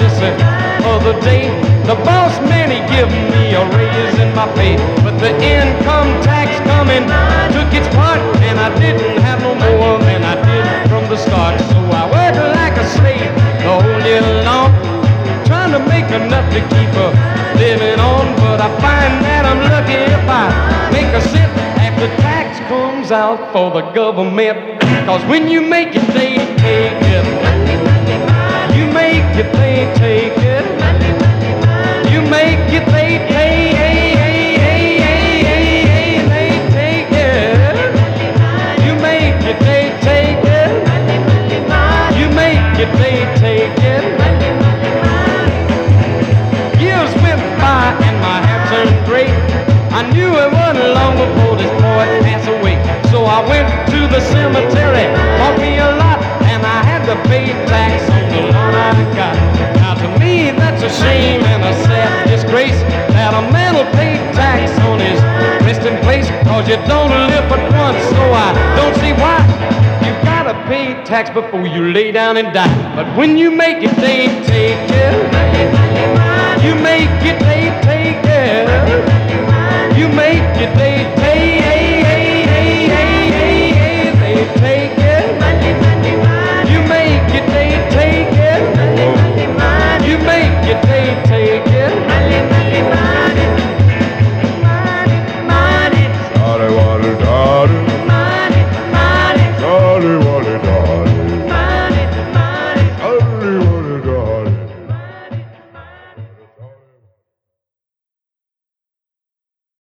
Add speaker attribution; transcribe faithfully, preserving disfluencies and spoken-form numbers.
Speaker 1: this other day. The boss man, he give me a raise in my pay, but the income tax coming took its part, and I didn't have no more than I did from the start. So I worked like a slave the whole year long, trying to make enough to keep a living on. But I find that I'm lucky if I make a cent after tax comes out for the government. Cause when you make it, they take it. You make it, they take it. You make it, they take it. They take it. You make it, they take it. You make it, they take it. Years went by and my hair turned gray. I knew it wasn't long before this boy passed away. So I went to the cemetery, bought me a lot, and I had to pay tax on the loan I got. Now to me that's a shame and a sad disgrace that a man will pay tax on his resting place. Cause you don't live but once, so I don't see why you gotta pay tax before you lay down and die. But when you make it, they take it.